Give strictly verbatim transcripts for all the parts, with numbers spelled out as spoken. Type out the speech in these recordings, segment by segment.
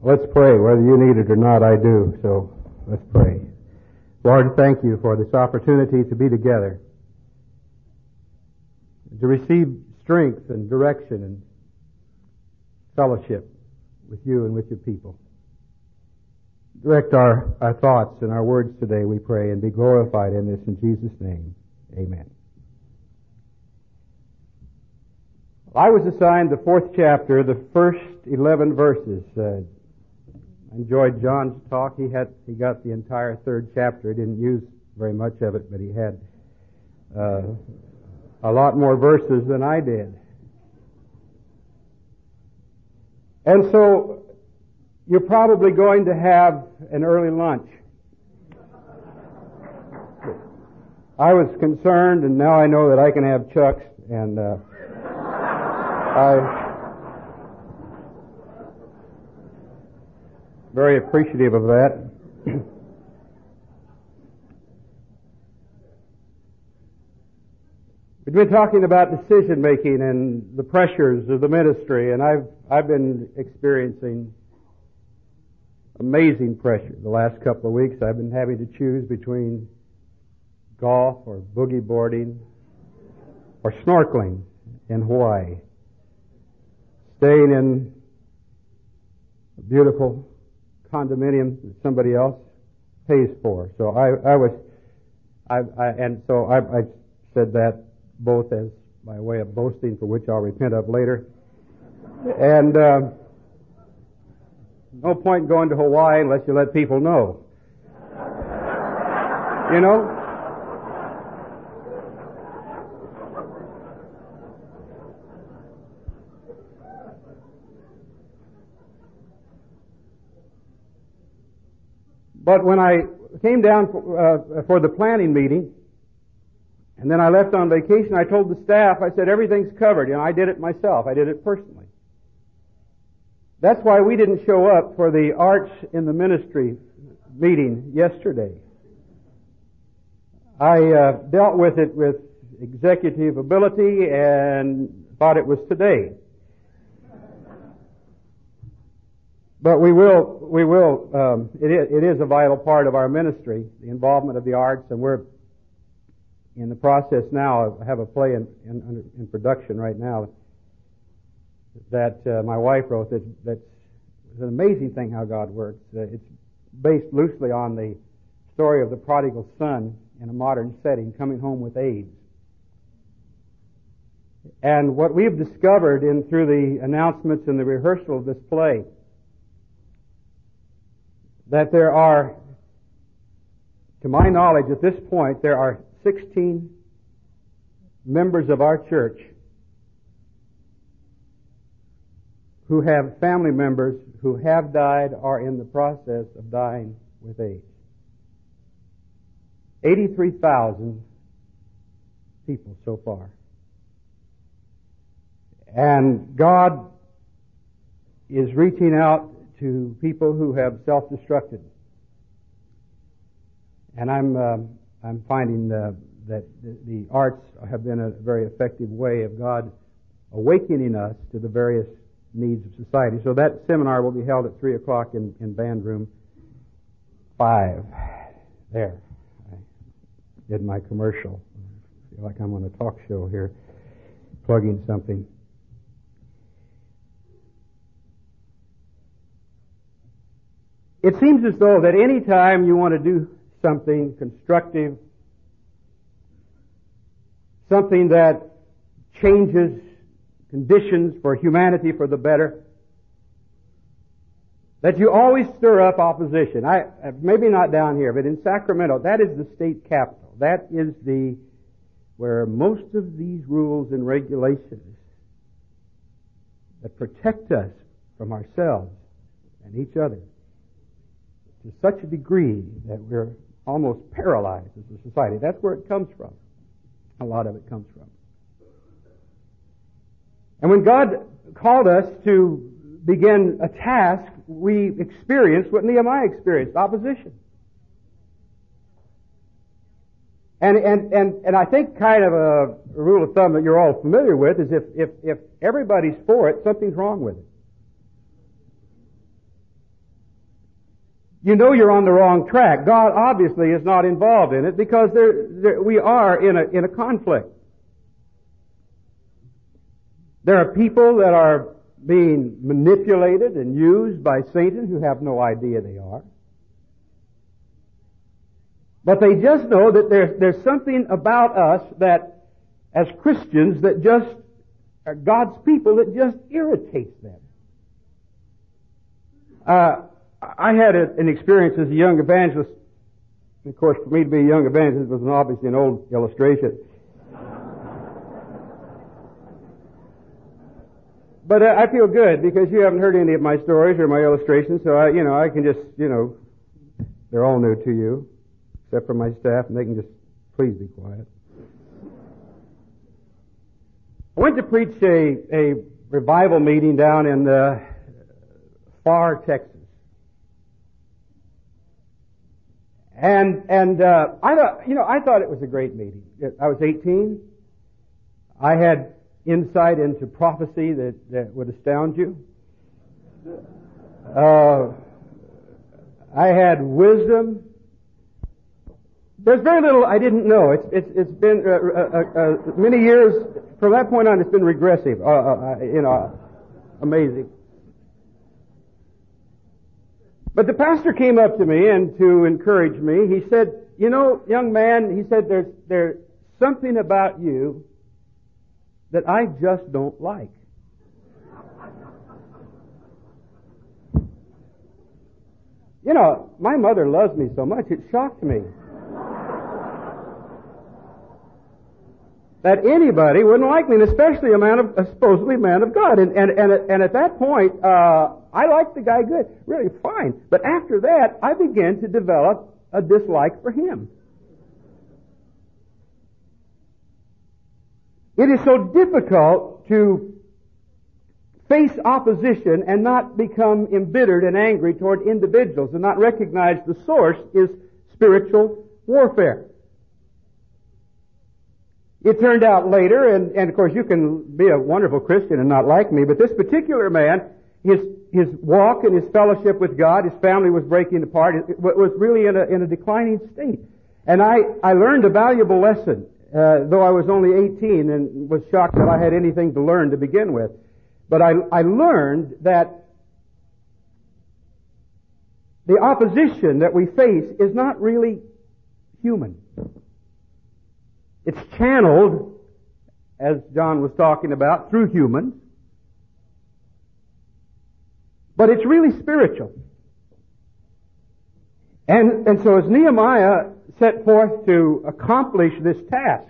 Let's pray. Whether you need it or not, I do. So let's pray. Lord, thank you for this opportunity to be together, to receive strength and direction and fellowship with you and with your people. Direct our, our thoughts and our words today, we pray, and be glorified in this in Jesus' name. Amen. I was assigned the fourth chapter, the first eleven verses. Uh, I enjoyed John's talk. He had he got the entire third chapter. He didn't use very much of it, but he had uh, a lot more verses than I did. And so you're probably going to have an early lunch. I was concerned, and now I know that I can have Chuck's, and uh, I'm very appreciative of that. We've been talking about decision making and the pressures of the ministry, and I've I've been experiencing amazing pressure the last couple of weeks. I've been having to choose between golf or boogie boarding or snorkeling in Hawaii, staying in a beautiful condominium that somebody else pays for. So I, I was, I, I and so I, I said that both as my way of boasting, for which I'll repent of later, and uh, no point in going to Hawaii unless you let people know. You know? But when I came down for, uh, for the planning meeting, and then I left on vacation, I told the staff, I said, everything's covered. You know, I did it myself. I did it personally. That's why we didn't show up for the Arts in the Ministry meeting yesterday. I uh, dealt with it with executive ability and thought it was today. But we will, we will, um, it is, it is a vital part of our ministry, the involvement of the arts, and we're in the process now. I have a play in, in, in production right now that uh, my wife wrote. That, that's it's an amazing thing how God works. Uh, it's based loosely on the story of the prodigal son in a modern setting, coming home with AIDS. And what we've discovered in through the announcements and the rehearsal of this play, that there are, to my knowledge at this point, there are sixteen members of our church who have family members who have died or are in the process of dying with AIDS. eighty-three thousand people so far. And God is reaching out to people who have self-destructed. And I'm um, I'm finding uh, that the, the arts have been a very effective way of God awakening us to the various needs of society. So that seminar will be held at three o'clock in, in band room five. There. I did my commercial. I feel like I'm on a talk show here, plugging something. It seems as though that any time you want to do something constructive, something that changes conditions for humanity for the better, that you always stir up opposition. I maybe not down here, but in Sacramento, that is the state capital. That is the where most of these rules and regulations that protect us from ourselves and each other to such a degree that we're almost paralyzed as a society. That's where it comes from. A lot of it comes from. And when God called us to begin a task, we experienced what Nehemiah experienced, opposition. And, and, and, and I think kind of a rule of thumb that you're all familiar with is if, if, if everybody's for it, something's wrong with it. you know you're on the wrong track. God obviously is not involved in it because there, there, we are in a, in a conflict. There are people that are being manipulated and used by Satan who have no idea they are. But they just know that there's, there's something about us that, as Christians, that just are God's people, that just irritates them. Uh, I had a, an experience as a young evangelist. Of course, for me to be a young evangelist was an, obviously an old illustration. But uh, I feel good because you haven't heard any of my stories or my illustrations, so I, you know, I can just, you know, they're all new to you, except for my staff, and they can just please be quiet. I went to preach a, a revival meeting down in uh, Far, Texas. And, and, uh, I thought, you know, I thought it was a great meeting. I was eighteen. I had insight into prophecy that, that would astound you. Uh, I had wisdom. There's very little I didn't know. It's, it's, it's been, uh, uh, uh, many years, from that point on, it's been regressive. Uh, uh, you know, amazing. But the pastor came up to me and to encourage me, he said, you know, young man, he said, there's, there's something about you that I just don't like. You know, my mother loves me so much, it shocked me that anybody wouldn't like me, and especially a man of, a supposedly man of God. And, and, and, and at that point, uh, I liked the guy good, really fine. But after that, I began to develop a dislike for him. It is so difficult to face opposition and not become embittered and angry toward individuals and not recognize the source is spiritual warfare. It turned out later, and, and of course you can be a wonderful Christian and not like me, but this particular man, his his walk and his fellowship with God, his family was breaking apart, it was really in a, in a declining state. And I, I learned a valuable lesson. Uh, though I was only eighteen and was shocked that I had anything to learn to begin with. But I, I learned that the opposition that we face is not really human. It's channeled, as John was talking about, through humans. But it's really spiritual. And, and so as Nehemiah set forth to accomplish this task,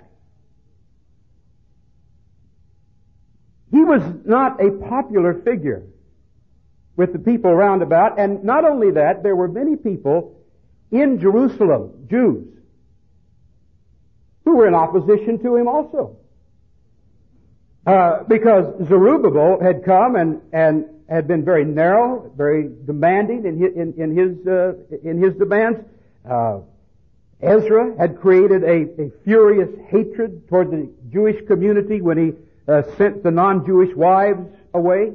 he was not a popular figure with the people round about, and not only that, there were many people in Jerusalem, Jews, who were in opposition to him also. Uh, because Zerubbabel had come and, and had been very narrow, very demanding in his, in, in his, uh, in his demands. Uh, Ezra had created a, a furious hatred toward the Jewish community when he uh, sent the non-Jewish wives away.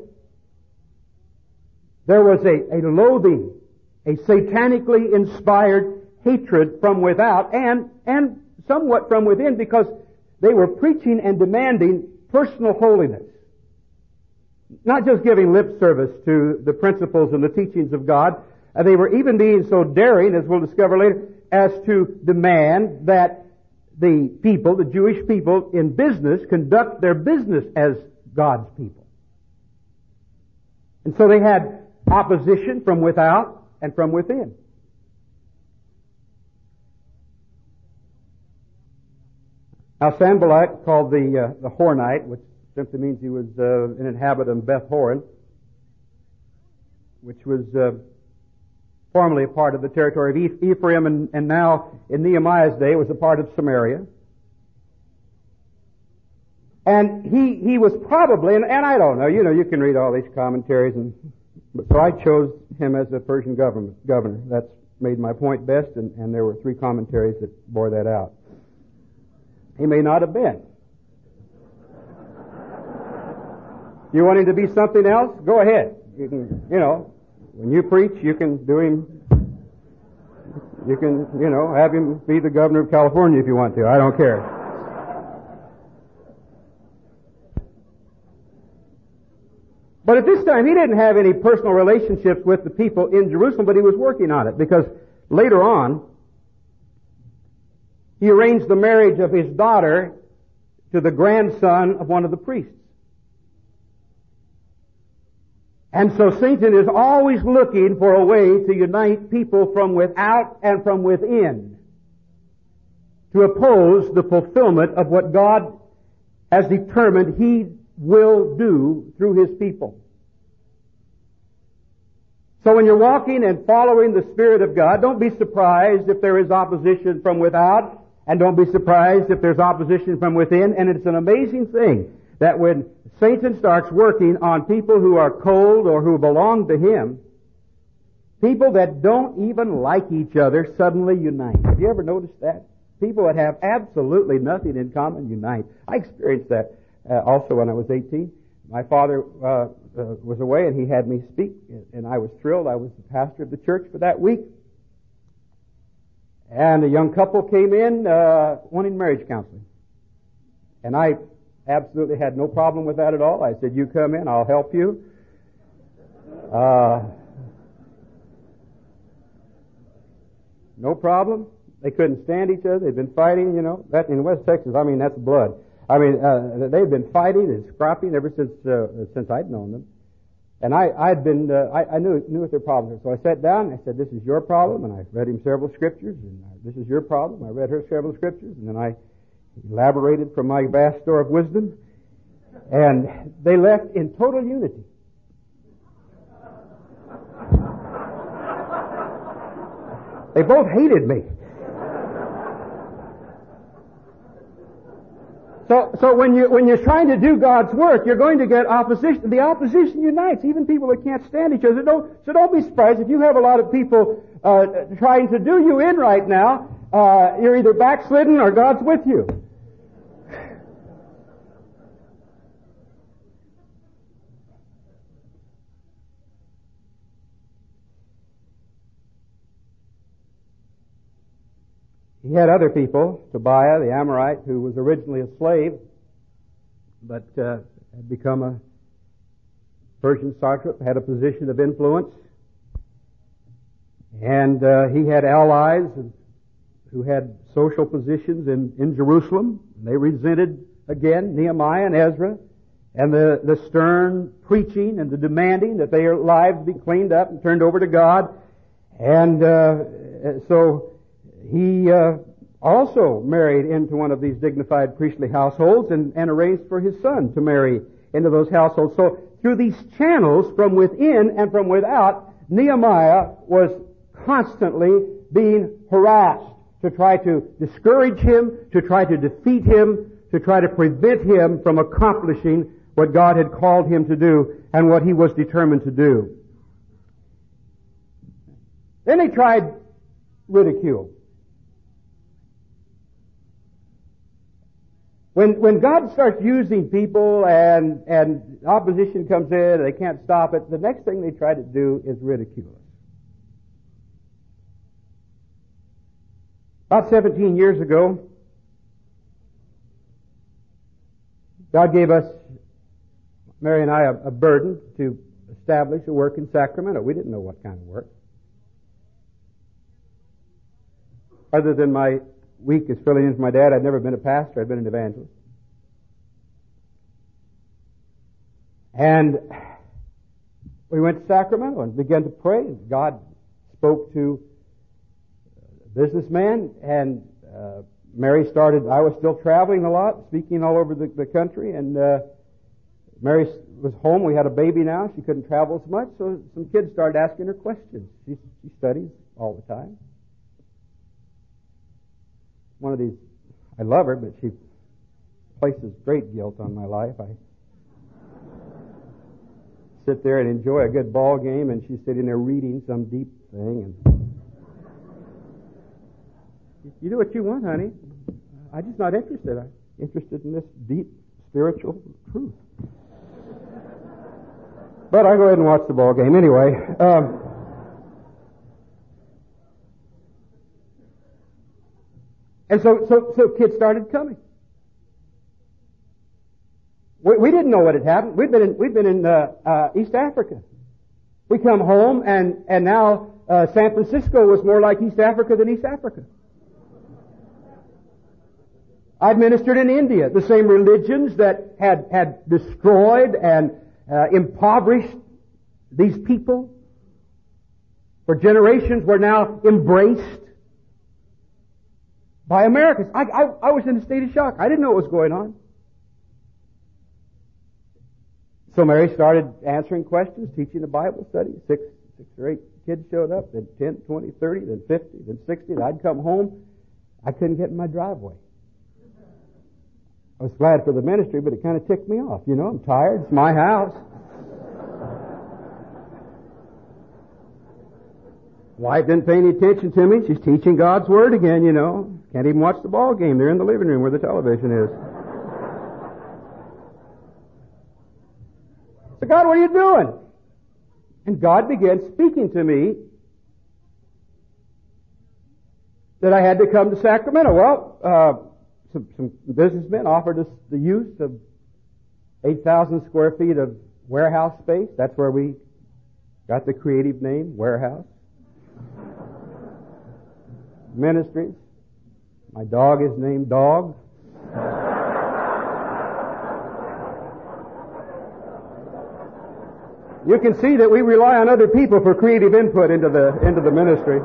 There was a, a loathing, a satanically inspired hatred from without and, and somewhat from within, because they were preaching and demanding personal holiness. Not just giving lip service to the principles and the teachings of God. Uh, they were even being so daring, as we'll discover later, as to demand that the people, the Jewish people in business, conduct their business as God's people. And so they had opposition from without and from within. Now Sanballat, called the uh, the Hornite, which simply means he was uh, an inhabitant of Beth Horon, which was uh, formerly a part of the territory of Ephraim, and, and now in Nehemiah's day was a part of Samaria. And he he was probably, and, and I don't know, you know, you can read all these commentaries, and so I chose him as a Persian governor. governor. That's made my point best, and, and there were three commentaries that bore that out. He may not have been. You want him to be something else? Go ahead. You can, you know, when you preach, you can do him You can, you know, have him be the governor of California if you want to. I don't care. But at this time, he didn't have any personal relationships with the people in Jerusalem, but he was working on it, because later on, he arranged the marriage of his daughter to the grandson of one of the priests. And so Satan is always looking for a way to unite people from without and from within to oppose the fulfillment of what God has determined He will do through His people. So when you're walking and following the Spirit of God, don't be surprised if there is opposition from without, and don't be surprised if there's opposition from within. And it's an amazing thing that when Satan starts working on people who are cold or who belong to him, people that don't even like each other suddenly unite. Have you ever noticed that? People that have absolutely nothing in common unite. I experienced that uh, also when I was eighteen. My father uh, uh, was away and he had me speak, and I was thrilled. I was the pastor of the church for that week. And a young couple came in uh, wanting marriage counseling. And I absolutely had no problem with that at all. I said, you come in, I'll help you. Uh, no problem. They couldn't stand each other. They'd been fighting, you know. That in West Texas, I mean, that's blood. I mean, uh, they'd been fighting and scrapping ever since uh, since I'd known them. And I, I'd been, uh, I, I knew knew what their problems were. So I sat down and I said, this is your problem. And I read him several scriptures. And I, this is your problem. I read her several scriptures. And then I elaborated from my vast store of wisdom. And they left in total unity. They both hated me. So, so when you when you're trying to do God's work, you're going to get opposition. The opposition unites, even people that can't stand each other. Don't, so don't be surprised if you have a lot of people uh, trying to do you in right now. Uh, you're either backslidden or God's with you. He had other people, Tobiah the Amorite, who was originally a slave, but uh, had become a Persian satrap, had a position of influence. And uh, he had allies who had social positions in, in Jerusalem. They resented, again, Nehemiah and Ezra, and the, the stern preaching and the demanding that their lives be cleaned up and turned over to God. And uh, so he uh, also married into one of these dignified priestly households and, and arranged for his son to marry into those households. So through these channels from within and from without, Nehemiah was constantly being harassed to try to discourage him, to try to defeat him, to try to prevent him from accomplishing what God had called him to do and what he was determined to do. Then they tried ridicule. When when God starts using people and and opposition comes in and they can't stop it, the next thing they try to do is ridicule us. About seventeen years ago, God gave us, Mary and I, a, a burden to establish a work in Sacramento. We didn't know what kind of work. Other than my week as filling in for my dad, I'd never been a pastor. I'd been an evangelist. And we went to Sacramento and began to pray. God spoke to a businessman, and uh, Mary started, I was still traveling a lot, speaking all over the, the country, and uh, Mary was home. We had a baby now. She couldn't travel as much, so some kids started asking her questions. She, she studies all the time. One of these, I love her, but she places great guilt on my life. I sit there and enjoy a good ball game, and she's sitting there reading some deep thing. And you do what you want, honey. I'm just not interested. I'm interested in this deep spiritual truth. But I go ahead and watch the ball game anyway. Um, And so, so, so kids started coming. We, we didn't know what had happened. We've been in, we've been in uh, uh, East Africa. We come home, and and now uh, San Francisco was more like East Africa than East Africa. I've ministered in India. The same religions that had had destroyed and uh, impoverished these people for generations were now embraced by Americans. I, I, I was in a state of shock. I didn't know what was going on. So Mary started answering questions, teaching the Bible study. Six, six or eight kids showed up, then ten, twenty, thirty, then fifty, then sixty. And I'd come home. I couldn't get in my driveway. I was glad for the ministry, but it kind of ticked me off. You know, I'm tired. It's my house. Wife didn't pay any attention to me. She's teaching God's Word again, you know. Can't even watch the ball game. They're in the living room where the television is. So, God, what are you doing? And God began speaking to me that I had to come to Sacramento. Well, uh, some, some businessmen offered us the use of eight thousand square feet of warehouse space. That's where we got the creative name, Warehouse Ministries. My dog is named Dog. You can see that we rely on other people for creative input into the into the ministry.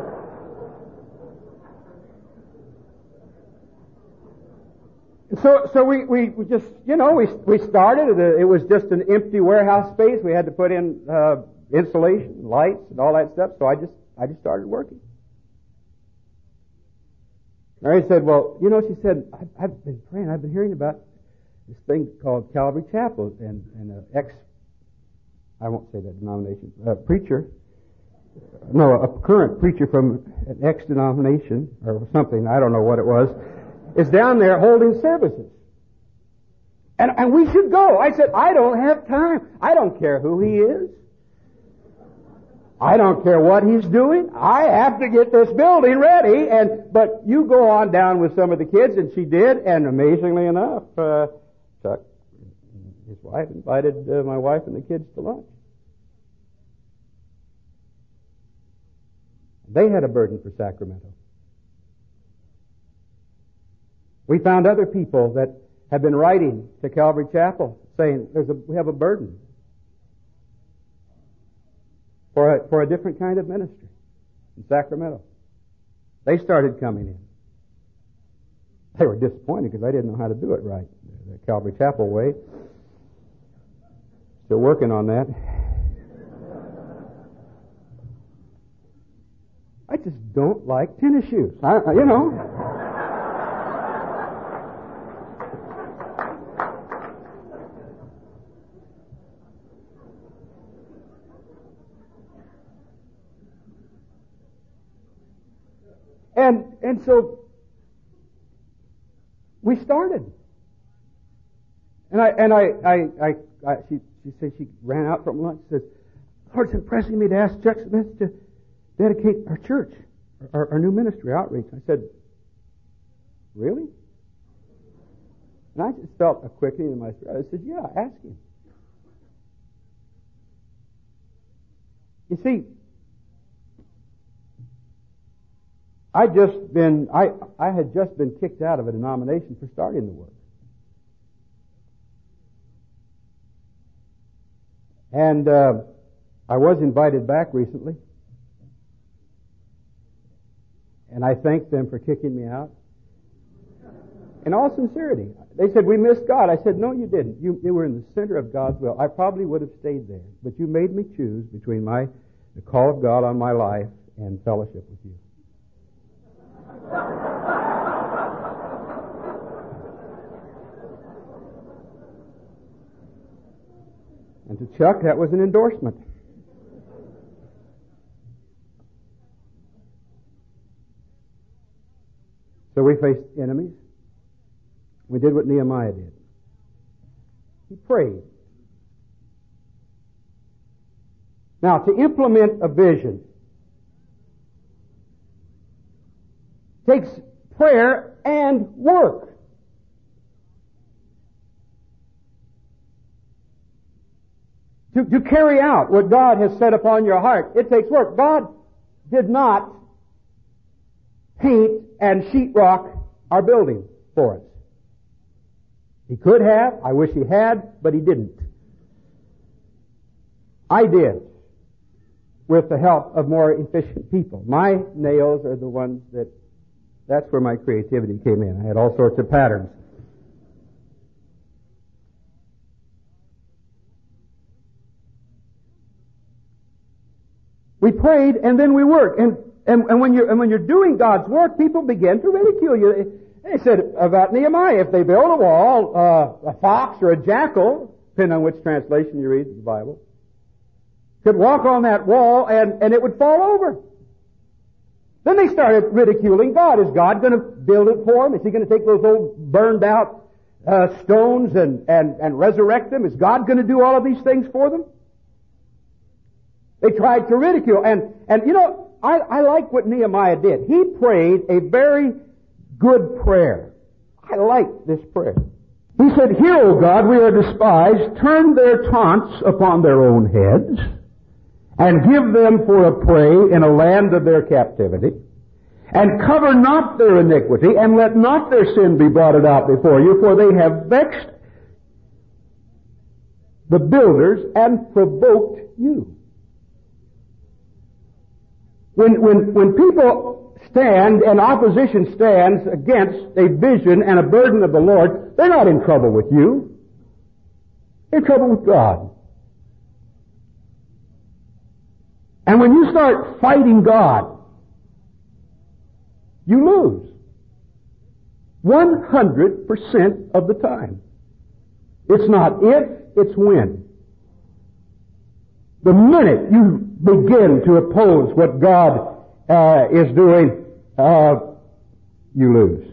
So, so we, we, we just, you know, we we started. It was just an empty warehouse space. We had to put in uh, insulation, lights, and all that stuff. So I just I just started working. Mary said, "Well, you know," she said, I've, "I've been praying. I've been hearing about this thing called Calvary Chapel, and and an ex, I won't say that denomination, uh, preacher, no, a current preacher from an ex-denomination or something. I don't know what it was." Is down there holding services. And, and we should go. I said, I don't have time. I don't care who he is. I don't care what he's doing. I have to get this building ready. And but you go on down with some of the kids, and she did. And amazingly enough, uh, Chuck, his wife, invited uh, my wife and the kids to lunch. They had a burden for Sacramento. We found other people that have been writing to Calvary Chapel saying, "There's a, we have a burden for a, for a different kind of ministry in Sacramento." They started coming in. They were disappointed because I didn't know how to do it right, the Calvary Chapel way. Still working on that. I just don't like tennis shoes. I, you know. And and so we started, and I and I I, I, I she she said she ran out from lunch. Says, "Lord's impressing me to ask Chuck Smith to dedicate our church, our, our new ministry outreach." I said, "Really?" And I just felt a quickening in my spirit. I said, "Yeah, ask him." You see, I just been I I had just been kicked out of a denomination for starting the work. And uh, I was invited back recently. And I thanked them for kicking me out. In all sincerity. They said, "We missed God." I said, "No, you didn't. You, you were in the center of God's will. I probably would have stayed there. But you made me choose between my the call of God on my life and fellowship with you." And to Chuck, that was an endorsement. So we faced enemies. We did what Nehemiah did. He prayed. Now, to implement a vision takes prayer and work. To, to carry out what God has set upon your heart, it takes work. God did not paint and sheetrock our building for us. He could have. I wish He had, but He didn't. I did, with the help of more efficient people. My nails are the ones that, that's where my creativity came in. I had all sorts of patterns. We prayed and then we worked. And, and, and, when you're, and when you're doing God's work, people begin to ridicule you. They said about Nehemiah, if they build a wall, uh, a fox or a jackal, depending on which translation you read of the Bible, could walk on that wall and, and it would fall over. Then they started ridiculing God. Is God going to build it for them? Is He going to take those old burned out uh, stones and, and, and resurrect them? Is God going to do all of these things for them? They tried to ridicule. And, and you know, I, I like what Nehemiah did. He prayed a very good prayer. I like this prayer. He said, "Hear, O God, we are despised. Turn their taunts upon their own heads, and give them for a prey in a land of their captivity. And cover not their iniquity, and let not their sin be blotted out before you, for they have vexed the builders and provoked you." When, when, when people stand and opposition stands against a vision and a burden of the Lord, they're not in trouble with you. They're in trouble with God. And when you start fighting God, you lose. one hundred percent of the time. It's not if, it's when. The minute you begin to oppose what God uh, is doing, uh, you lose.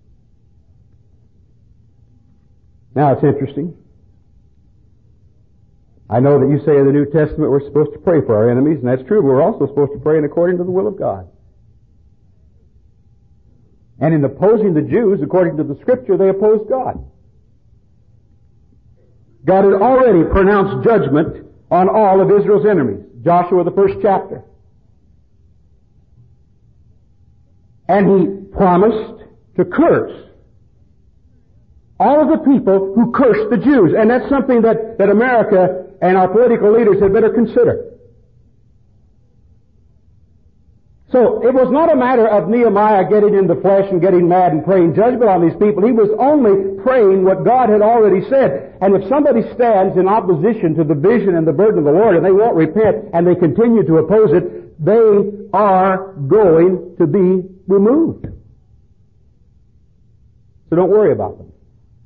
Now it's interesting. I know that you say in the New Testament we're supposed to pray for our enemies, and that's true. We're also supposed to pray in according to the will of God. And in opposing the Jews, according to the Scripture, they opposed God. God had already pronounced judgment on all of Israel's enemies. Joshua, the first chapter. And He promised to curse all of the people who cursed the Jews. And that's something that, that America and our political leaders had better consider. So it was not a matter of Nehemiah getting in the flesh and getting mad and praying judgment on these people. He was only praying what God had already said. And if somebody stands in opposition to the vision and the burden of the Lord and they won't repent and they continue to oppose it, they are going to be removed. So don't worry about them.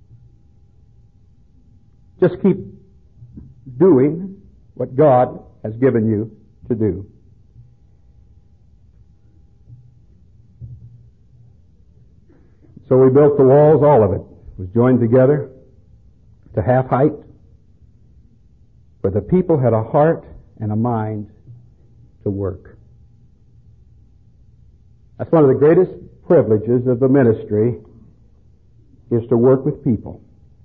Just keep doing what God has given you to do. So we built the walls, all of it. It was joined together to half height. But the people had a heart and a mind to work. That's one of the greatest privileges of the ministry, is to work with people.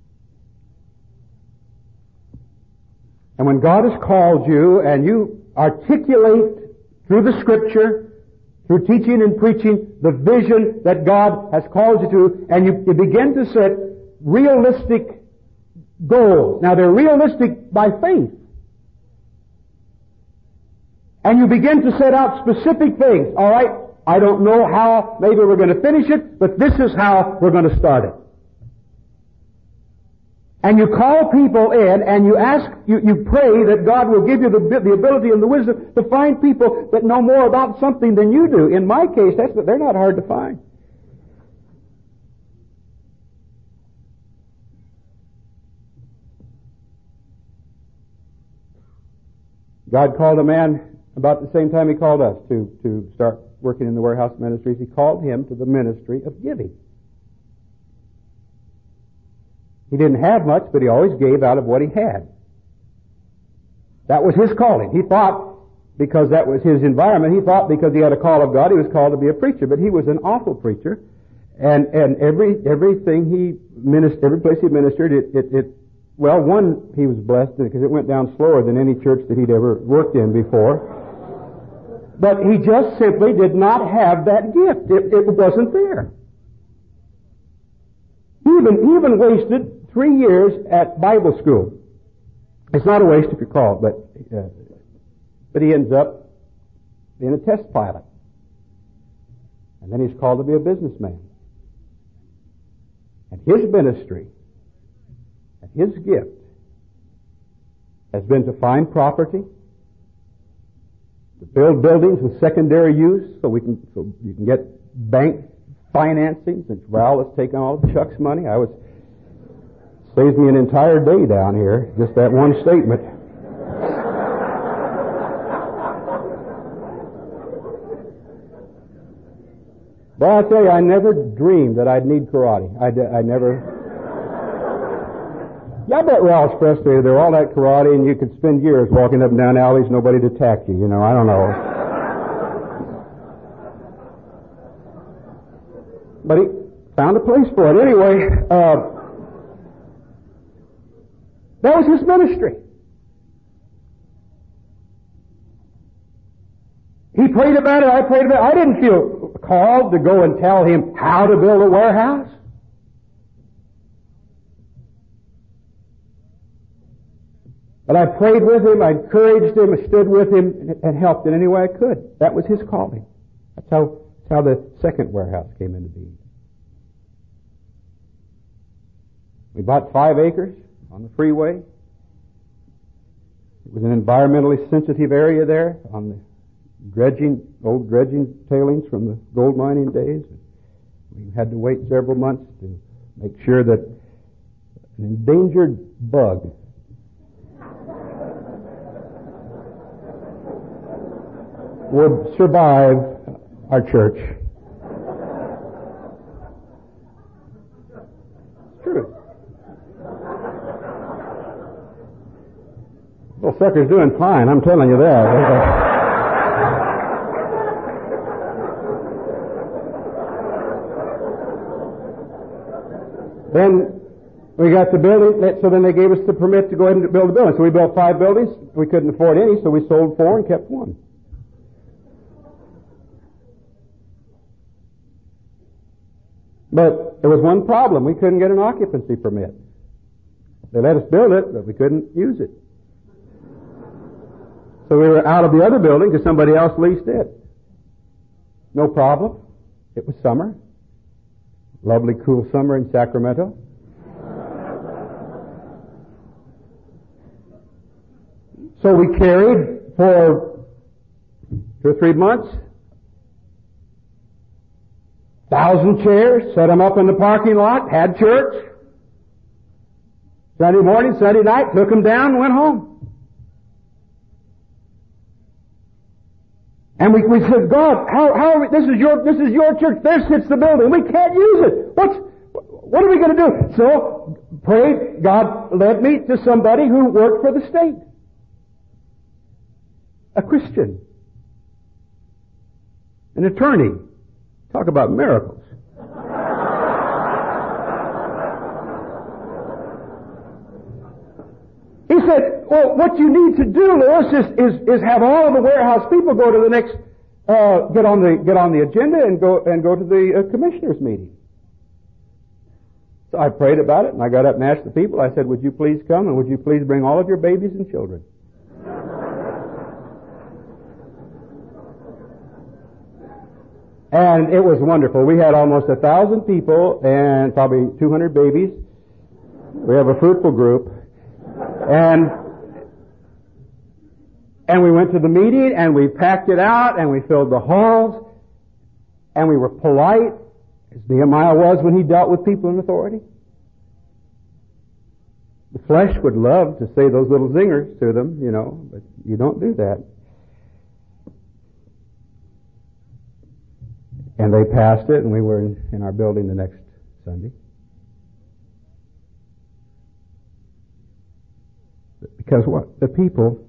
And when God has called you and you articulate through the Scripture, through teaching and preaching, the vision that God has called you to, and you, you begin to set realistic goals. Now they're realistic by faith. And you begin to set out specific things. All right, I don't know how maybe we're going to finish it, but this is how we're going to start it. And you call people in and you ask, you, you pray that God will give you the, the ability and the wisdom to find people that know more about something than you do. In my case, that's they're not hard to find. God called a man about the same time He called us to, to start working in the warehouse ministries. He called him to the ministry of giving. He didn't have much, but he always gave out of what he had. That was his calling. He thought, because that was his environment, he thought because he had a call of God, he was called to be a preacher. But he was an awful preacher, And and every everything he ministered, every place he ministered, it, it, it well, one, he was blessed because it went down slower than any church that he'd ever worked in before. But he just simply did not have that gift. It, it wasn't there. He even, he even wasted three years at Bible school. It's not a waste if you call it, but, uh, but he ends up being a test pilot. And then he's called to be a businessman. And his ministry and his gift has been to find property, to build buildings with secondary use so we can so you can get bank financing, since Raul has taken all of Chuck's money. I was saves me an entire day down here, just that one statement. But I'll tell you, I never dreamed that I'd need karate. I, I never... Yeah, I bet Raul's frustrated. They're all that karate, and you could spend years walking up and down alleys, nobody to attack you, you know, I don't know. But he found a place for it. Anyway, uh, that was his ministry. He prayed about it, I prayed about it. I didn't feel called to go and tell him how to build a warehouse. But I prayed with him, I encouraged him, I stood with him, and helped in any way I could. That was his calling. That's how, that's how the second warehouse came into being. We bought five acres on the freeway. It was an environmentally sensitive area there on the dredging, old dredging tailings from the gold mining days. We had to wait several months to make sure that an endangered bug would survive our church. It's true. Little sucker's doing fine, I'm telling you that. Then we got the building, so then they gave us the permit to go ahead and build a building. So we built five buildings. We couldn't afford any, so we sold four and kept one. But there was one problem. We couldn't get an occupancy permit. They let us build it, but we couldn't use it. So we were out of the other building because somebody else leased it. No problem. It was summer. Lovely, cool summer in Sacramento. So we carried for two or three months, thousand chairs, set them up in the parking lot, had church. Sunday morning, Sunday night, took them down and went home. And we, we said, God, how, how are we, this is your, this is your church. There sits the building. We can't use it. What's, what are we going to do? So, prayed. God led me to somebody who worked for the state. A Christian. An attorney. Talk about miracles. He said, well, what you need to do, Lewis, is, is, is have all of the warehouse people go to the next, uh, get on the, get on the agenda and go, and go to the uh, commissioners meeting. So I prayed about it and I got up and asked the people, I said, would you please come and would you please bring all of your babies and children? And it was wonderful. We had almost a thousand people and probably two hundred babies. We have a fruitful group. And and we went to the meeting and we packed it out and we filled the halls and we were polite, as Nehemiah was when he dealt with people in authority. The flesh would love to say those little zingers to them, you know, but you don't do that. And they passed it and we were in, in our building the next Sunday. Because what? The people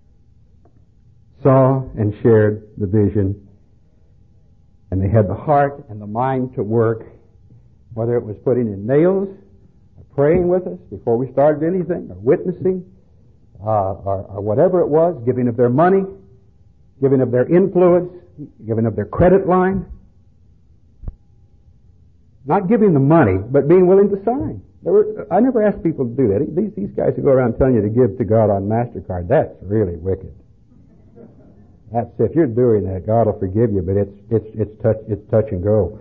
saw and shared the vision, and they had the heart and the mind to work, whether it was putting in nails, or praying with us before we started anything, or witnessing, uh, or, or whatever it was, giving of their money, giving of their influence, giving of their credit line. Not giving the money, but being willing to sign. There were, I never asked people to do that. These, these guys who go around telling you to give to God on MasterCard, that's really wicked. That's, if you're doing that, God will forgive you, but it's, it's, it's touch, it's touch and go.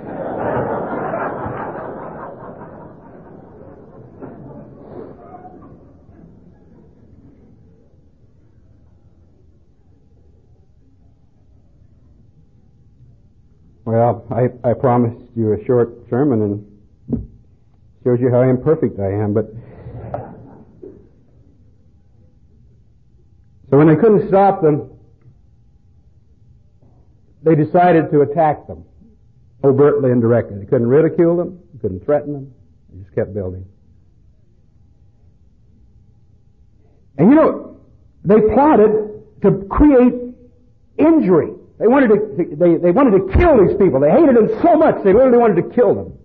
Well, I, I promised you a short sermon and shows you how imperfect I am, but so when they couldn't stop them, they decided to attack them overtly and directly. They couldn't ridicule them, they couldn't threaten them, they just kept building. And you know, they plotted to create injury. They wanted to, they, they wanted to kill these people. They hated them so much, they literally wanted to kill them.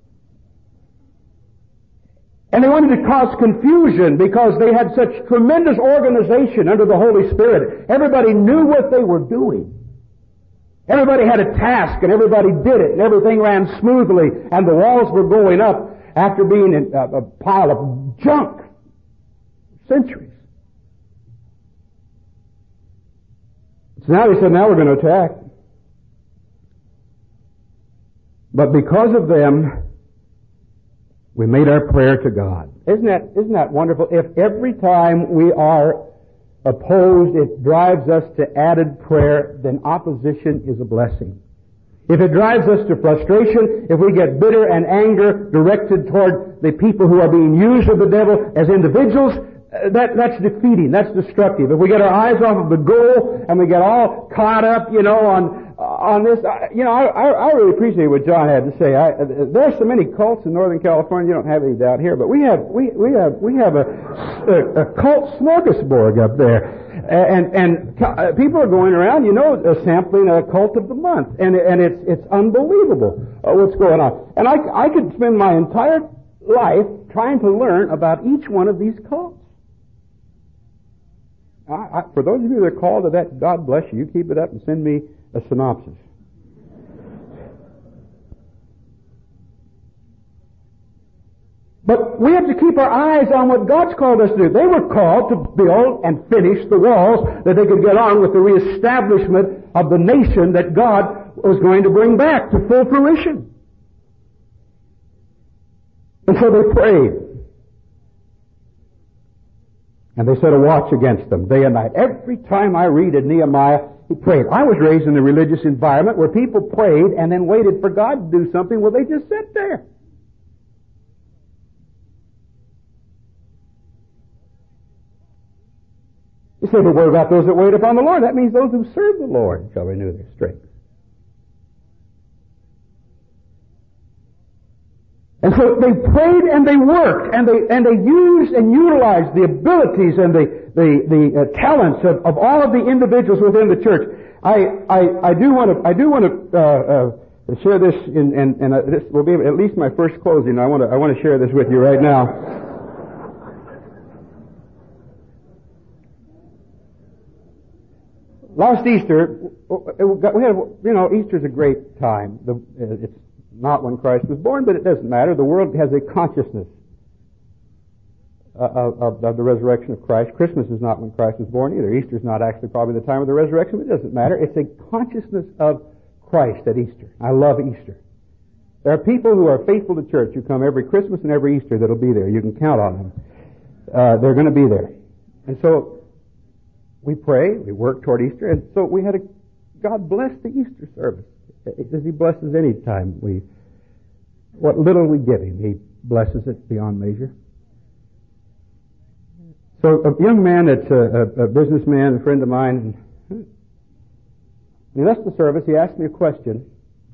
And they wanted to cause confusion because they had such tremendous organization under the Holy Spirit. Everybody knew what they were doing. Everybody had a task and everybody did it and everything ran smoothly and the walls were going up after being in a, a pile of junk. Centuries. So now they said, now we're going to attack. But because of them, we made our prayer to God. Isn't that, isn't that wonderful? If every time we are opposed, it drives us to added prayer, then opposition is a blessing. If it drives us to frustration, if we get bitter and anger directed toward the people who are being used of the devil as individuals, That, that's defeating. That's destructive. If we get our eyes off of the goal and we get all caught up, you know, on on this, you know, I, I really appreciate what John had to say. I, there's so many cults in Northern California. You don't have any doubt here, but we have we we have we have a a, a cult smorgasbord up there, and and people are going around, you know, sampling a cult of the month, and and it's it's unbelievable uh, what's going on. And I I could spend my entire life trying to learn about each one of these cults. I, I, for those of you that are called to that, God bless you. You keep it up and send me a synopsis. But we have to keep our eyes on what God's called us to do. They were called to build and finish the walls that they could get on with the reestablishment of the nation that God was going to bring back to full fruition. And so they prayed. And they set a watch against them day and night. Every time I read in Nehemiah, he prayed. I was raised in a religious environment where people prayed and then waited for God to do something. Well, they just sat there. You say, but what about those that wait upon the Lord? That means those who serve the Lord shall renew their strength. And so they prayed and they worked and they and they used and utilized the abilities and the the, the uh, talents of, of all of the individuals within the church. I I, I do want to I do want to uh, uh, share this in and and uh, this will be at least my first closing. I want to I want to share this with you right now. Last Easter, we had you know Easter's a great time. The, it's not when Christ was born, but it doesn't matter. The world has a consciousness of, of, of the resurrection of Christ. Christmas is not when Christ was born either. Easter is not actually probably the time of the resurrection, but it doesn't matter. It's a consciousness of Christ at Easter. I love Easter. There are people who are faithful to church who come every Christmas and every Easter that'll be there. You can count on them. Uh, they're going to be there. And so we pray, we work toward Easter, and so we had a, God bless the Easter service. As He blesses any time we, what little we give Him, He blesses it beyond measure. So a young man that's a, a, a businessman, a friend of mine, and he left the service, he asked me a question.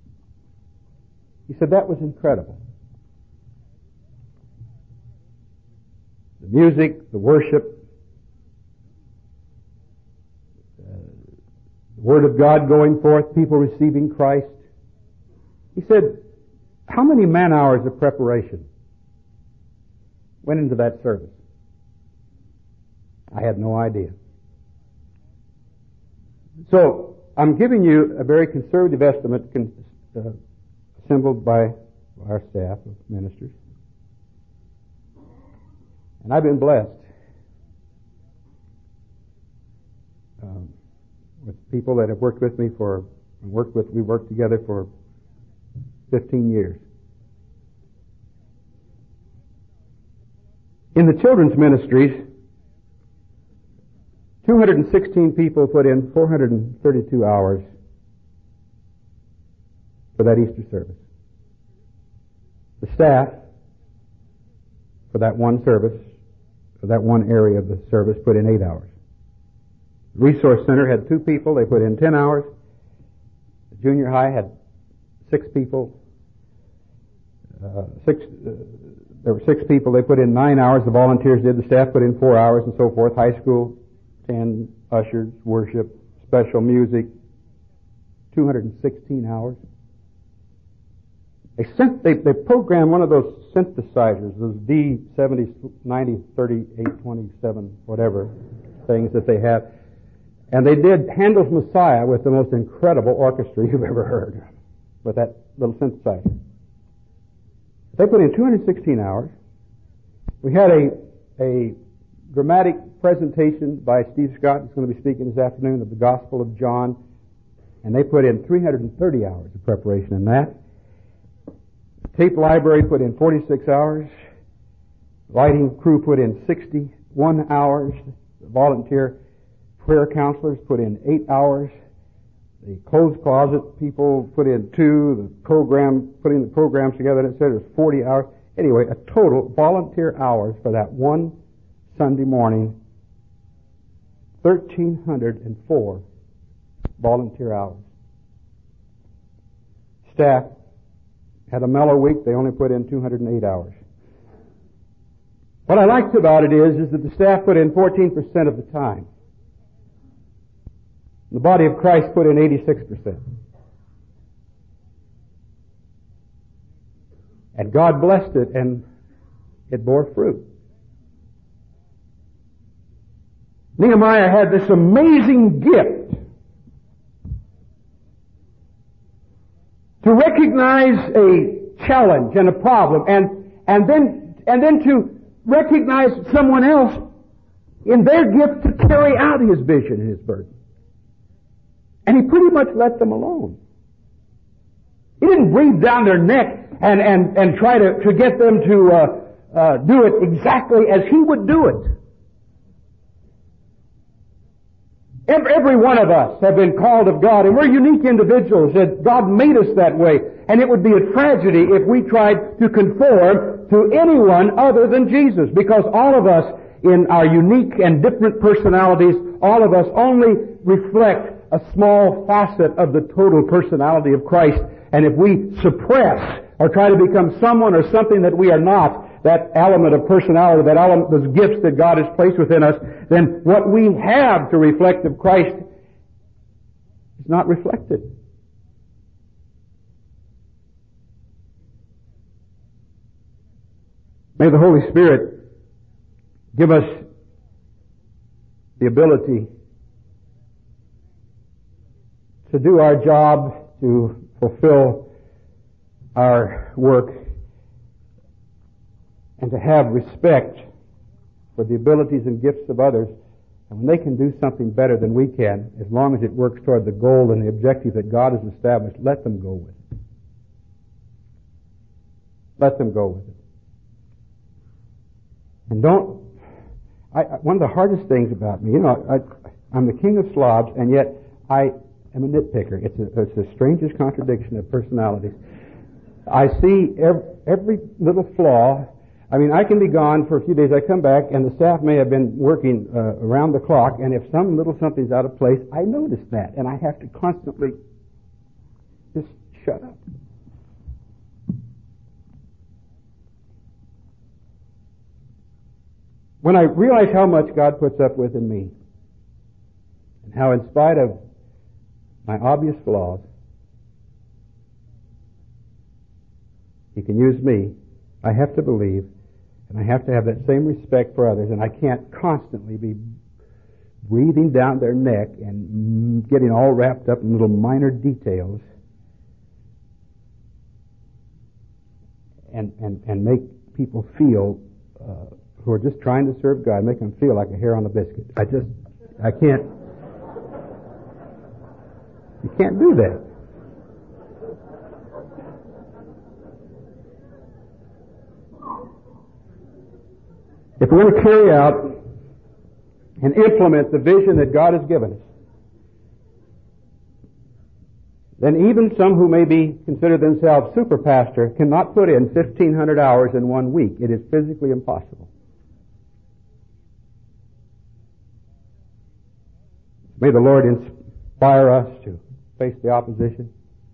He said, that was incredible. The music, the worship, the Word of God going forth, people receiving Christ. He said, How many man hours of preparation went into that service? I had no idea. So, I'm giving you a very conservative estimate uh, assembled by our staff of ministers. And I've been blessed um, with people that have worked with me for, worked with, we worked together for fifteen years. In the children's ministries, two hundred sixteen people put in four hundred thirty-two hours for that Easter service. The staff for that one service, for that one area of the service, put in eight hours. The Resource Center had two people, they put in ten hours. The junior high had six people. Uh, six, uh, there were six people, they put in nine hours. The volunteers did, the staff put in four hours and so forth. High school, ten, ushers, worship, special music, two hundred sixteen hours. They sent, they, they programmed one of those synthesizers, those D seventy, ninety, thirty-eight, twenty-seven, whatever things that they have. And they did Handel's Messiah with the most incredible orchestra you've ever heard with that little synthesizer. They put in two hundred sixteen hours. We had a, a dramatic presentation by Steve Scott, who's going to be speaking this afternoon, of the Gospel of John, and they put in three hundred thirty hours of preparation in that. Tape library put in forty-six hours. Lighting crew put in sixty-one hours. The volunteer prayer counselors put in eight hours. The clothes closet people put in two. The program, putting the programs together, it said it was forty hours. Anyway, a total volunteer hours for that one Sunday morning, one thousand three hundred four volunteer hours. Staff had a mellow week. They only put in two hundred eight hours. What I liked about it is, is that the staff put in fourteen percent of the time. The body of Christ put in eighty-six percent. And God blessed it, and it bore fruit. Nehemiah had this amazing gift to recognize a challenge and a problem, and, and then, and then to recognize someone else in their gift to carry out his vision and his burden. And he pretty much let them alone. He didn't breathe down their neck and, and, and try to, to get them to uh, uh, do it exactly as he would do it. Every, every one of us have been called of God, and we're unique individuals that God made us that way. And it would be a tragedy if we tried to conform to anyone other than Jesus, because all of us, in our unique and different personalities, all of us only reflect a small facet of the total personality of Christ. And if we suppress or try to become someone or something that we are not, that element of personality, that element, those gifts that God has placed within us, then what we have to reflect of Christ is not reflected. May the Holy Spirit give us the ability to do our job, to fulfill our work, and to have respect for the abilities and gifts of others. And when they can do something better than we can, as long as it works toward the goal and the objective that God has established, let them go with it. Let them go with it. And don't, I, I, one of the hardest things about me, you know, I, I'm the king of slobs, and yet I am a nitpicker. It's, a, it's the strangest contradiction of personalities. I see every, every little flaw. I mean, I can be gone for a few days. I come back, and the staff may have been working uh, around the clock, and if some little something's out of place, I notice that, and I have to constantly just shut up. When I realize how much God puts up with in me, and how in spite of my obvious flaws, He can use me. I have to believe, and I have to have that same respect for others, and I can't constantly be breathing down their neck and getting all wrapped up in little minor details and, and, and make people feel uh, who are just trying to serve God, make them feel like a hair on a biscuit. I just, I can't, you can't do that. If we want to carry out and implement the vision that God has given us, then even some who may be consider themselves super pastor cannot put in fifteen hundred hours in one week. It is physically impossible. May the Lord inspire us to face the opposition,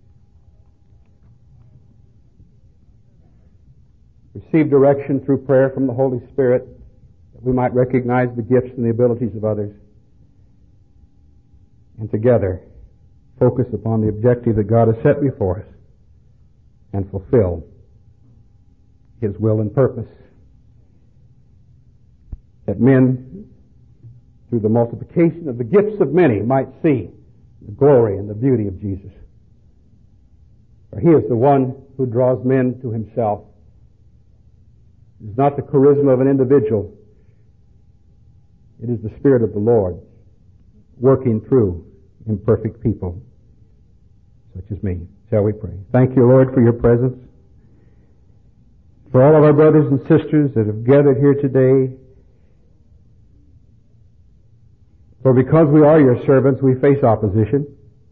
receive direction through prayer from the Holy Spirit, that we might recognize the gifts and the abilities of others, and together focus upon the objective that God has set before us and fulfill His will and purpose, that men, through the multiplication of the gifts of many, might see the glory and the beauty of Jesus. For He is the one who draws men to Himself. It is not the charisma of an individual. It is the Spirit of the Lord working through imperfect people such as me. Shall we pray? Thank you, Lord, for your presence. For all of our brothers and sisters that have gathered here today. For because we are your servants, we face opposition.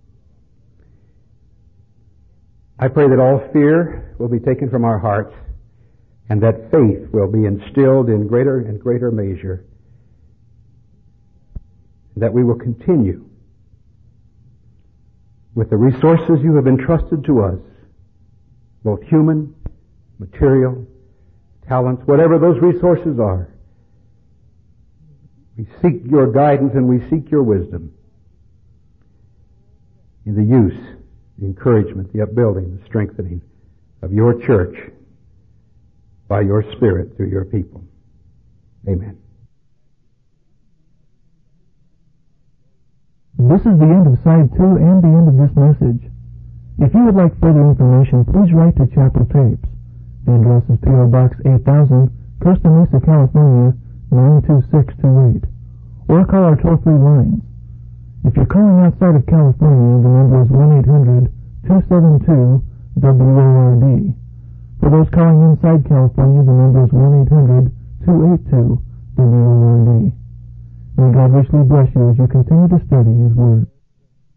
I pray that all fear will be taken from our hearts and that faith will be instilled in greater and greater measure, and that we will continue with the resources you have entrusted to us, both human, material, talents, whatever those resources are. We seek your guidance and we seek your wisdom in the use, the encouragement, the upbuilding, the strengthening of your church by your Spirit through your people. Amen. This is the end of side two and the end of this message. If you would like further information, please write to Chapel Tapes. The address is P O Box eight thousand, Costa Mesa, California, nine two six two eight. Or call our toll-free lines. If you're calling outside of California, the number is one eight hundred two seven two W O R D. For those calling inside California, the number is one eight hundred two eight two W O R D. May God richly bless you as you continue to study His Word.